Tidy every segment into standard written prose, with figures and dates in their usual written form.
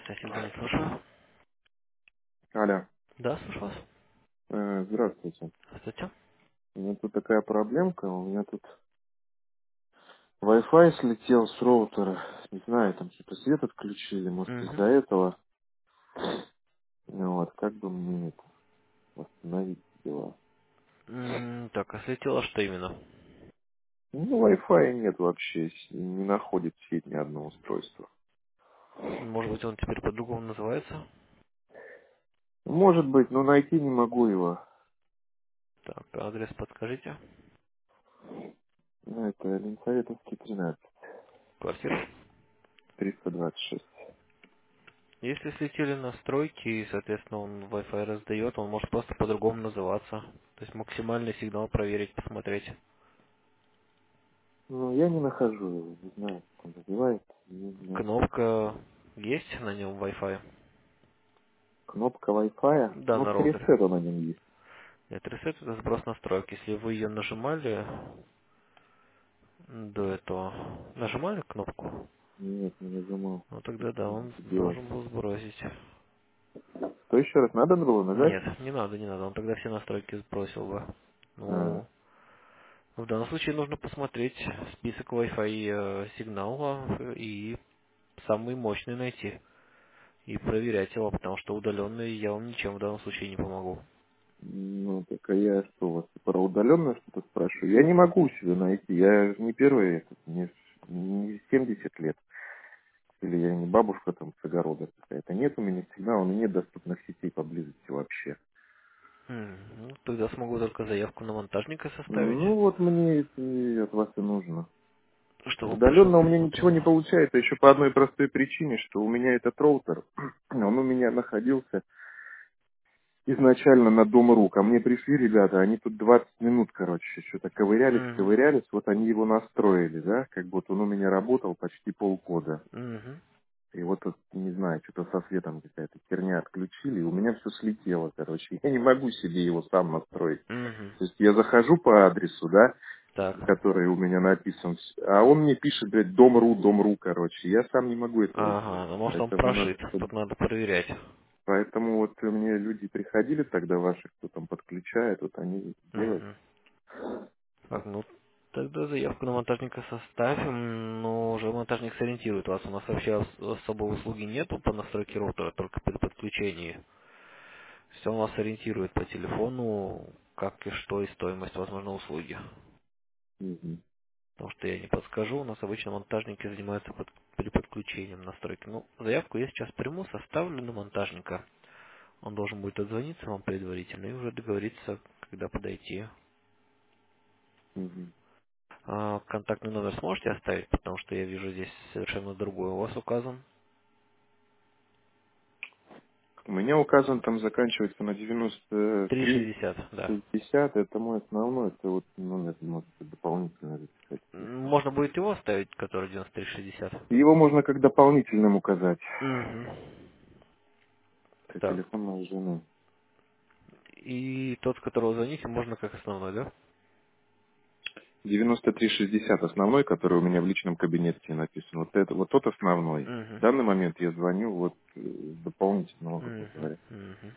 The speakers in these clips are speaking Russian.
Спасибо, не слушаю. Алло, Да, слушаю вас. здравствуйте. Здравствуйте. У меня тут такая проблемка. У меня тут Wi-Fi слетел с роутера. Не знаю, там что-то свет отключили, может, из-за Угу. этого. Ну вот, как бы мне это восстановить дела? Так, а слетело что именно? Ну, Wi-Fi нет вообще, не находит сеть ни одно устройство. Может быть, он теперь по-другому называется? Может быть, но найти не могу его. Так, адрес подскажите. Ну, это Ленсоветовский 13, Квартира. 326. Если слетели настройки, и, соответственно, он Wi-Fi раздает, он может просто по-другому называться. То есть максимальный сигнал проверить, посмотреть. Ну, я не нахожу его, не знаю, как он называется. Кнопка есть на нем Wi-Fi? Кнопка Wi-Fi. Да, Ну, на к роутере. ресету на нем есть. Нет, ресет это сброс настроек. Если вы ее нажимали до этого, нажимали кнопку, Нет, не нажимал. ну тогда да, он Делать. должен был сбросить. Что еще раз? Надо было нажать? Нет, не надо, не надо. Он тогда все настройки сбросил бы. А, Ну, в данном случае нужно посмотреть список Wi-Fi сигнала и самый мощный найти. И проверять его, потому что удаленный я вам ничем в данном случае не помогу. ну, так а я что, вас про удаленное что-то спрашиваю? Я не могу себе найти. Я же не первый, мне ж не 70 лет. Или я не бабушка там с огорода какая-то. Нет у меня сигнала, у меня нет доступных сетей поблизости вообще. Ну, тогда смогу только заявку на монтажника составить, Ну, вот мне это и от вас и нужно. чтобы он пришел Удаленно у меня ничего не посмотрел. получается еще по одной простой причине, что у меня этот роутер, он у меня находился изначально на Дом.ру. Ко мне пришли ребята, они тут 20 минут, короче, что-то ковырялись, Угу, ковырялись, вот они его настроили, да, как будто он у меня работал почти полгода. угу, И вот тут, не знаю, что-то со светом какая-то херня отключили, и у меня все слетело, короче. Я не могу себе его сам настроить. угу. То есть я захожу по адресу, да, Так, который у меня написан, а он мне пишет, блядь, Дом.ру, короче. Я сам не могу этого ага, сделать. ну может он Поэтому надо, прошит, тут надо проверять. поэтому вот мне люди приходили тогда ваши, кто там подключает, вот они делают. Угу. Так, ну тогда заявку на монтажника составим, но уже монтажник сориентирует вас. У нас вообще особой услуги нету по настройке роутера, только при подключении. Все у нас ориентирует по телефону, как и что, и стоимость, возможно, услуги. Мгм. Потому что я не подскажу, у нас обычно монтажники занимаются при подключении настройки. Ну, заявку я сейчас приму, составлю на монтажника. Он должен будет отзвониться вам предварительно и уже договориться, когда подойти. Мгм. А контактный номер сможете оставить, потому что я вижу здесь совершенно другой у вас указан. У меня указан там заканчивается на 93 360, да. 60, это мой основной, это вот номер, можете дополнительно записать. Можно будет его оставить, который 9360. Его можно как дополнительным указать. Угу. Это Так. телефон моей жены. И тот, с которого звоните, можно как основной, да? 9360 основной, который у меня в личном кабинете написан. Вот это, вот тот основной. В Угу. данный момент я звоню вот дополнительного, грубо Угу. говоря. Угу.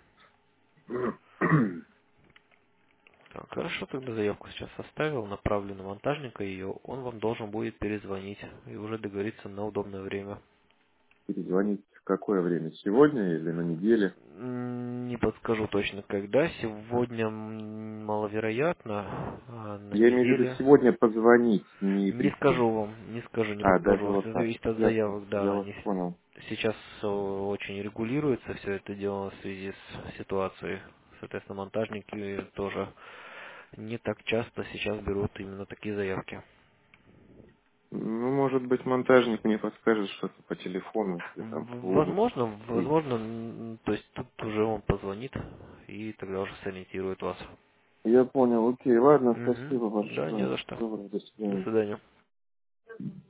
Так, хорошо, тогда заявку сейчас составил, направлю на монтажника ее, он вам должен будет перезвонить и уже договориться на удобное время. Перезвонить в какое время? Сегодня или на неделе? Не подскажу точно когда. Сегодня маловероятно, а на Я имею в виду неделе. сегодня позвонить, не Не прийти. скажу вам, не скажу, не А, подскажу даже вам. вот Все так. зависит от Ясно. заявок, Я да. вас Они понял. сейчас очень регулируется все это дело в связи с ситуацией. Соответственно, монтажники тоже не так часто сейчас берут именно такие заявки. Ну, может быть, монтажник мне подскажет что-то по телефону, если там служит. Возможно, И возможно, то есть тут уже он позвонит и тогда уже сориентирует вас. я понял. Окей, ладно, Угу. спасибо Да, не большое. за что. Доброго, до До свидания. свидания.